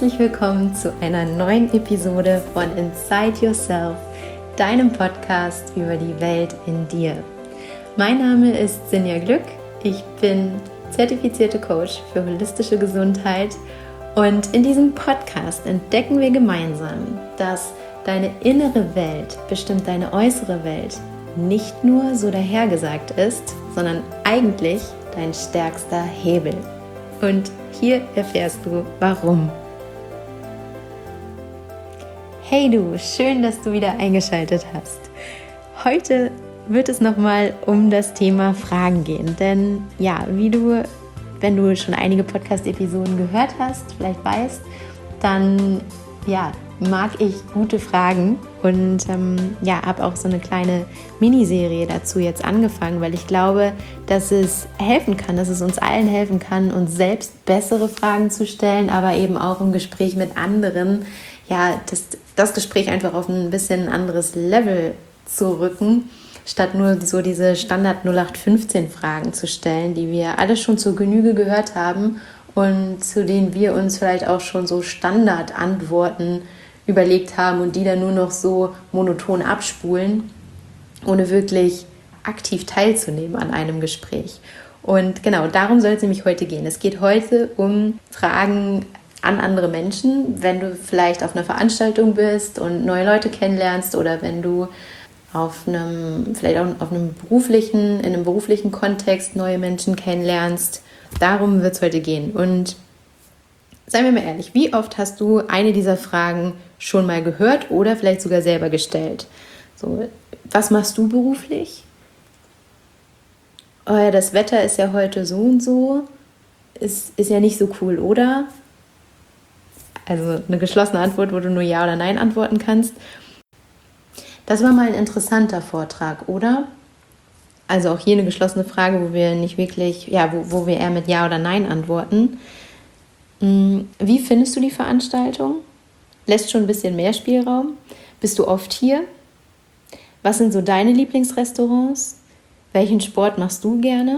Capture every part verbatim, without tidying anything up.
herzlich willkommen zu einer neuen Episode von Inside Yourself, deinem Podcast über die Welt in dir. Mein Name ist Sinja Glück, ich bin zertifizierte Coach für holistische Gesundheit und in diesem Podcast entdecken wir gemeinsam, dass deine innere Welt bestimmt deine äußere Welt nicht nur so dahergesagt ist, sondern eigentlich dein stärkster Hebel. Und hier erfährst du, warum. Hey du, schön, dass du wieder eingeschaltet hast. Heute wird es nochmal um das Thema Fragen gehen. Denn ja, wie du, wenn du schon einige Podcast-Episoden gehört hast, vielleicht weißt, dann ja, mag ich gute Fragen und ähm, ja, habe auch so eine kleine Miniserie dazu jetzt angefangen, weil ich glaube, dass es helfen kann, dass es uns allen helfen kann, uns selbst bessere Fragen zu stellen, aber eben auch im Gespräch mit anderen, ja, das, das Gespräch einfach auf ein bisschen anderes Level zu rücken, statt nur so diese Standard null acht fünfzehn Fragen zu stellen, die wir alle schon zur Genüge gehört haben und zu denen wir uns vielleicht auch schon so Standardantworten überlegt haben und die dann nur noch so monoton abspulen, ohne wirklich aktiv teilzunehmen an einem Gespräch. Und genau, darum soll es nämlich heute gehen. Es geht heute um Fragen an andere Menschen, wenn du vielleicht auf einer Veranstaltung bist und neue Leute kennenlernst oder wenn du auf einem, vielleicht auch auf einem beruflichen, in einem beruflichen Kontext neue Menschen kennenlernst. Darum wird es heute gehen. Und seien wir mal ehrlich, wie oft hast du eine dieser Fragen schon mal gehört oder vielleicht sogar selber gestellt? So, was machst du beruflich? Oh ja, das Wetter ist ja heute so und so. Ist, ist ja nicht so cool, oder? Also eine geschlossene Antwort, wo du nur Ja oder Nein antworten kannst. Das war mal ein interessanter Vortrag, oder? Also auch hier eine geschlossene Frage, wo wir nicht wirklich, ja, wo, wo wir eher mit Ja oder Nein antworten. Wie findest du die Veranstaltung? Lässt schon ein bisschen mehr Spielraum? Bist du oft hier? Was sind so deine Lieblingsrestaurants? Welchen Sport machst du gerne?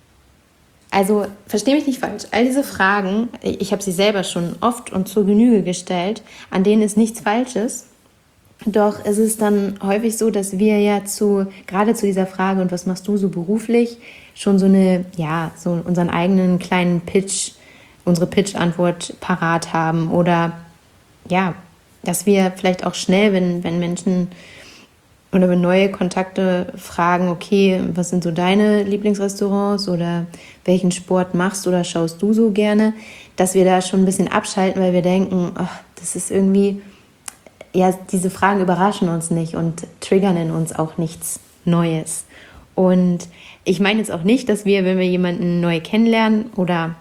Also, versteh mich nicht falsch. All diese Fragen, ich habe sie selber schon oft und zur Genüge gestellt, an denen ist nichts Falsches. Doch es ist dann häufig so, dass wir ja zu, gerade zu dieser Frage, und was machst du so beruflich, schon so eine, ja, so unseren eigenen kleinen Pitch, unsere Pitch-Antwort parat haben oder ja, dass wir vielleicht auch schnell, wenn, wenn Menschen oder wenn neue Kontakte fragen, okay, was sind so deine Lieblingsrestaurants oder welchen Sport machst oder schaust du so gerne, dass wir da schon ein bisschen abschalten, weil wir denken, ach, das ist irgendwie, ja, diese Fragen überraschen uns nicht und triggern in uns auch nichts Neues. Und ich meine jetzt auch nicht, dass wir, wenn wir jemanden neu kennenlernen oder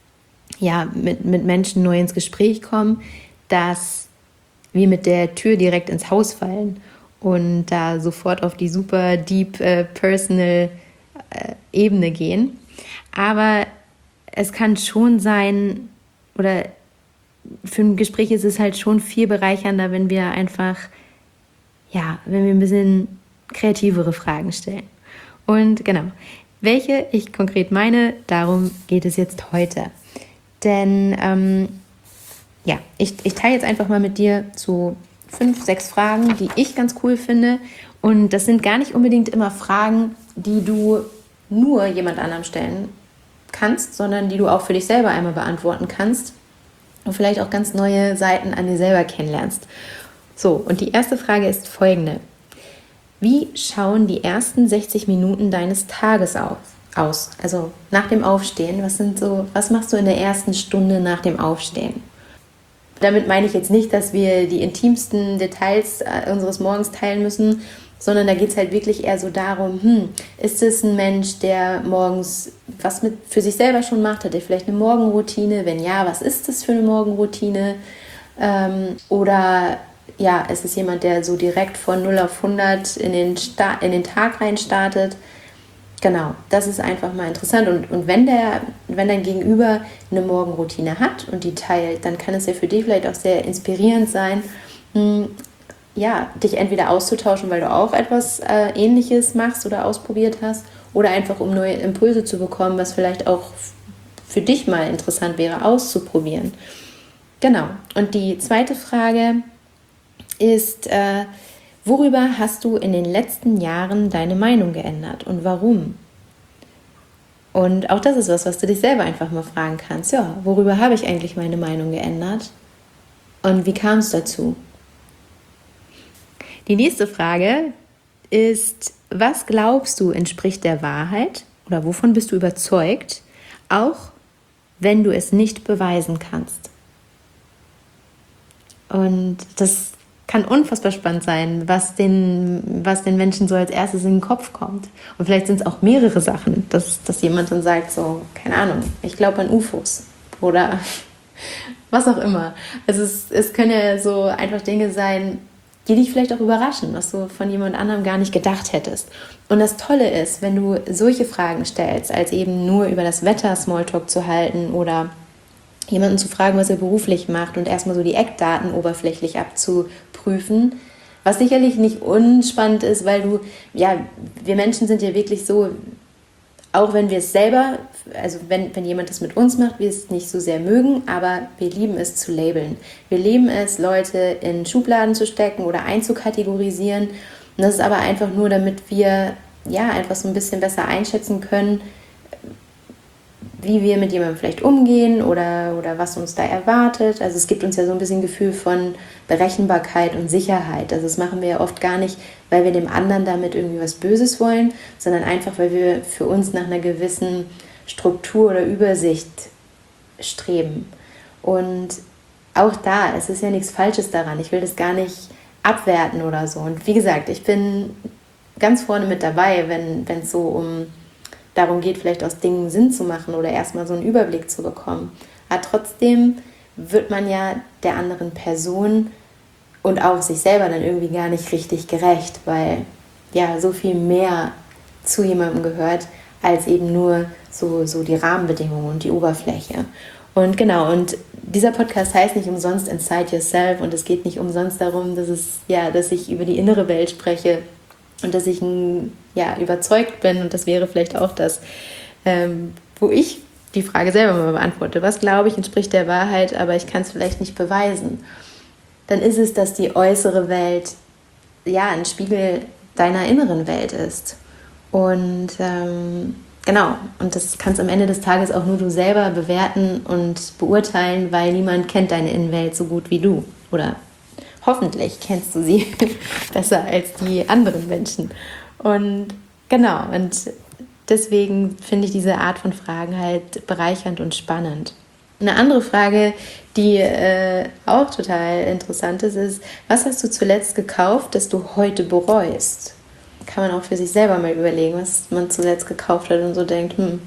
ja, mit, mit Menschen neu ins Gespräch kommen, dass wir mit der Tür direkt ins Haus fallen und da sofort auf die super deep äh, personal äh, Ebene gehen. Aber es kann schon sein, oder für ein Gespräch ist es halt schon viel bereichernder, wenn wir einfach, ja, wenn wir ein bisschen kreativere Fragen stellen. Und genau, welche ich konkret meine, darum geht es jetzt heute. Denn ähm, ja, ich, ich teile jetzt einfach mal mit dir so fünf, sechs Fragen, die ich ganz cool finde. Und das sind gar nicht unbedingt immer Fragen, die du nur jemand anderem stellen kannst, sondern die du auch für dich selber einmal beantworten kannst und vielleicht auch ganz neue Seiten an dir selber kennenlernst. So, und die erste Frage ist folgende. Wie schauen die ersten sechzig Minuten deines Tages auf? aus? Also nach dem Aufstehen, was sind so, was machst du in der ersten Stunde nach dem Aufstehen? Damit meine ich jetzt nicht, dass wir die intimsten Details unseres Morgens teilen müssen, sondern da geht es halt wirklich eher so darum, hm, ist es ein Mensch, der morgens was mit für sich selber schon macht? Hat er vielleicht eine Morgenroutine? Wenn ja, was ist das für eine Morgenroutine? Ähm, oder ja, ist es jemand, der so direkt von null auf hundert in den, Sta- in den Tag rein startet? Genau, das ist einfach mal interessant. Und, und wenn, der, wenn dein Gegenüber eine Morgenroutine hat und die teilt, dann kann es ja für dich vielleicht auch sehr inspirierend sein, mh, ja, dich entweder auszutauschen, weil du auch etwas äh, Ähnliches machst oder ausprobiert hast, oder einfach um neue Impulse zu bekommen, was vielleicht auch für dich mal interessant wäre, auszuprobieren. Genau. Und die zweite Frage ist, äh, worüber hast du in den letzten Jahren deine Meinung geändert und warum? Und auch das ist was, was du dich selber einfach mal fragen kannst. Ja, worüber habe ich eigentlich meine Meinung geändert? Und wie kam es dazu? Die nächste Frage ist, was glaubst du entspricht der Wahrheit oder wovon bist du überzeugt, auch wenn du es nicht beweisen kannst? Und das kann unfassbar spannend sein, was den, was den Menschen so als erstes in den Kopf kommt. Und vielleicht sind es auch mehrere Sachen, dass, dass jemand dann sagt, so, keine Ahnung, ich glaube an U F Os oder was auch immer. Also es, es können ja so einfach Dinge sein, die dich vielleicht auch überraschen, was du von jemand anderem gar nicht gedacht hättest. Und das Tolle ist, wenn du solche Fragen stellst, als eben nur über das Wetter Smalltalk zu halten oder jemanden zu fragen, was er beruflich macht und erstmal so die Eckdaten oberflächlich abzuprüfen, was sicherlich nicht unspannend ist, weil du, ja, wir Menschen sind ja wirklich so, auch wenn wir es selber, also wenn, wenn jemand das mit uns macht, wir es nicht so sehr mögen, aber wir lieben es zu labeln. Wir lieben es, Leute in Schubladen zu stecken oder einzukategorisieren. Und das ist aber einfach nur, damit wir ja einfach so ein bisschen besser einschätzen können, wie wir mit jemandem vielleicht umgehen oder, oder was uns da erwartet. Also es gibt uns ja so ein bisschen Gefühl von Berechenbarkeit und Sicherheit. Also das machen wir ja oft gar nicht, weil wir dem anderen damit irgendwie was Böses wollen, sondern einfach, weil wir für uns nach einer gewissen Struktur oder Übersicht streben. Und auch da, es ist ja nichts Falsches daran. Ich will das gar nicht abwerten oder so. Und wie gesagt, ich bin ganz vorne mit dabei, wenn wenn es so um darum geht, vielleicht aus Dingen Sinn zu machen oder erstmal so einen Überblick zu bekommen. Aber trotzdem wird man ja der anderen Person und auch sich selber dann irgendwie gar nicht richtig gerecht, weil ja so viel mehr zu jemandem gehört, als eben nur so, so die Rahmenbedingungen und die Oberfläche. Und genau, und dieser Podcast heißt nicht umsonst Inside Yourself und es geht nicht umsonst darum, dass es, ja, dass ich über die innere Welt spreche, und dass ich ja, überzeugt bin, und das wäre vielleicht auch das, ähm, wo ich die Frage selber mal beantworte. Was glaube ich entspricht der Wahrheit, aber ich kann es vielleicht nicht beweisen? Dann ist es, dass die äußere Welt ja ein Spiegel deiner inneren Welt ist. Und ähm, genau, und das kannst am Ende des Tages auch nur du selber bewerten und beurteilen, weil niemand kennt deine Innenwelt so gut wie du. Oder hoffentlich kennst du sie besser als die anderen Menschen. Und genau, und deswegen finde ich diese Art von Fragen halt bereichernd und spannend. Eine andere Frage, die äh, auch total interessant ist, ist, was hast du zuletzt gekauft, das du heute bereust? Kann man auch für sich selber mal überlegen, was man zuletzt gekauft hat und so denkt, hm,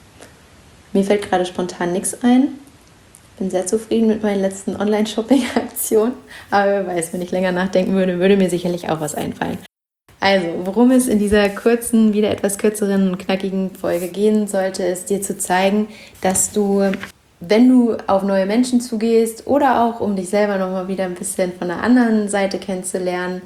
mir fällt gerade spontan nichts ein. Ich bin sehr zufrieden mit meinen letzten Online-Shopping-Aktionen, aber wer weiß, wenn ich länger nachdenken würde, würde mir sicherlich auch was einfallen. Also, worum es in dieser kurzen, wieder etwas kürzeren und knackigen Folge gehen sollte, ist dir zu zeigen, dass du, wenn du auf neue Menschen zugehst oder auch um dich selber nochmal wieder ein bisschen von der anderen Seite kennenzulernen,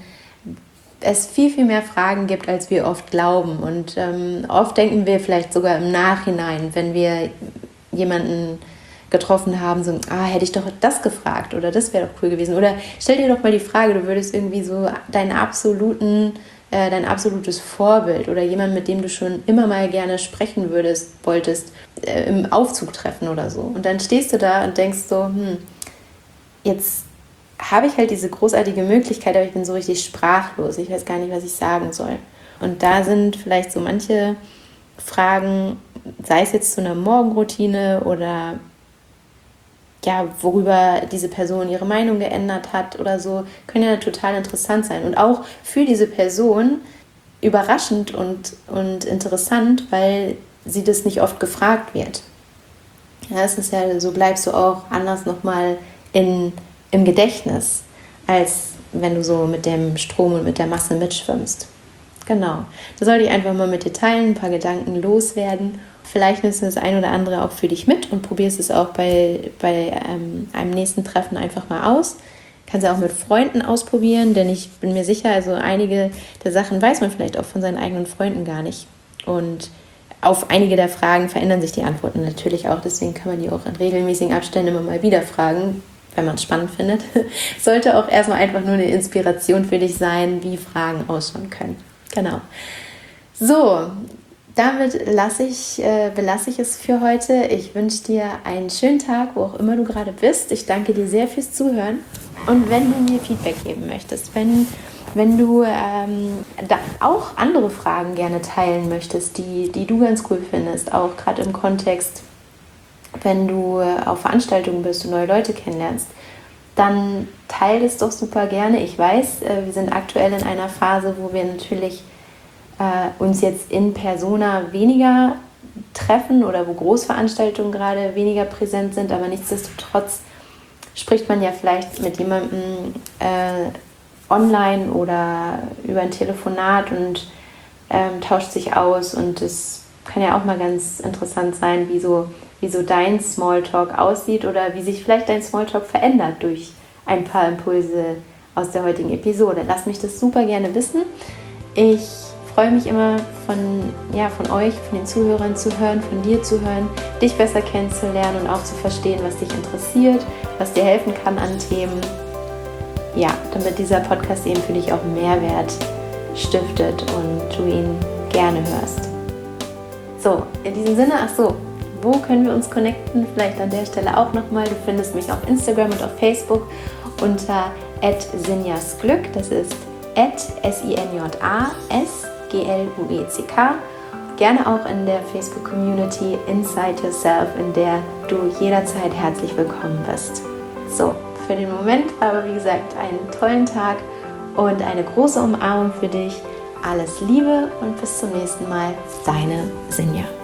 es viel, viel mehr Fragen gibt, als wir oft glauben. Und ähm, oft denken wir vielleicht sogar im Nachhinein, wenn wir jemanden getroffen haben, so, ah, hätte ich doch das gefragt oder das wäre doch cool gewesen. Oder stell dir doch mal die Frage, du würdest irgendwie so deinen absoluten, äh, dein absolutes Vorbild oder jemand, mit dem du schon immer mal gerne sprechen würdest, wolltest, äh, im Aufzug treffen oder so. Und dann stehst du da und denkst so, hm, jetzt habe ich halt diese großartige Möglichkeit, aber ich bin so richtig sprachlos. Ich weiß gar nicht, was ich sagen soll. Und da sind vielleicht so manche Fragen, sei es jetzt zu einer Morgenroutine oder ja, worüber diese Person ihre Meinung geändert hat oder so, können ja total interessant sein. Und auch für diese Person überraschend und, und interessant, weil sie das nicht oft gefragt wird. Ja, es ist ja, so bleibst du auch anders nochmal in, im Gedächtnis, als wenn du so mit dem Strom und mit der Masse mitschwimmst. Genau, da sollte ich einfach mal mit dir teilen, ein paar Gedanken loswerden. Vielleicht nimmst du das ein oder andere auch für dich mit und probierst es auch bei, bei ähm, einem nächsten Treffen einfach mal aus. Kannst du auch mit Freunden ausprobieren, denn ich bin mir sicher, also einige der Sachen weiß man vielleicht auch von seinen eigenen Freunden gar nicht. Und auf einige der Fragen verändern sich die Antworten natürlich auch, deswegen kann man die auch in regelmäßigen Abständen immer mal wieder fragen. wenn man es spannend findet, sollte auch erstmal einfach nur eine Inspiration für dich sein, wie Fragen ausschauen können. Genau. So, damit lasse ich, äh, belasse ich es für heute. Ich wünsche dir einen schönen Tag, wo auch immer du gerade bist. Ich danke dir sehr fürs Zuhören. Und wenn du mir Feedback geben möchtest, wenn, wenn du ähm, da auch andere Fragen gerne teilen möchtest, die, die du ganz cool findest, auch gerade im Kontext, wenn du auf Veranstaltungen bist und neue Leute kennenlernst, dann teile es doch super gerne. Ich weiß, wir sind aktuell in einer Phase, wo wir natürlich äh, uns jetzt in Persona weniger treffen oder wo Großveranstaltungen gerade weniger präsent sind, aber nichtsdestotrotz spricht man ja vielleicht mit jemandem äh, online oder über ein Telefonat und ähm, tauscht sich aus, und es kann ja auch mal ganz interessant sein, wie so, wie so dein Smalltalk aussieht oder wie sich vielleicht dein Smalltalk verändert durch ein paar Impulse aus der heutigen Episode. Lass mich das super gerne wissen. Ich freue mich immer von, ja, von euch, von den Zuhörern zu hören, von dir zu hören, dich besser kennenzulernen und auch zu verstehen, was dich interessiert, was dir helfen kann an Themen. Ja, damit dieser Podcast eben für dich auch Mehrwert stiftet und du ihn gerne hörst. So, in diesem Sinne, ach so, wo können wir uns connecten? Vielleicht an der Stelle auch nochmal. Du findest mich auf Instagram und auf Facebook unter at sinjasglück. Das ist at S I N J A S G L U E C K. Gerne auch in der Facebook-Community Inside Yourself, in der du jederzeit herzlich willkommen bist. So, für den Moment aber wie gesagt einen tollen Tag und eine große Umarmung für dich. Alles Liebe und bis zum nächsten Mal, deine Sinja.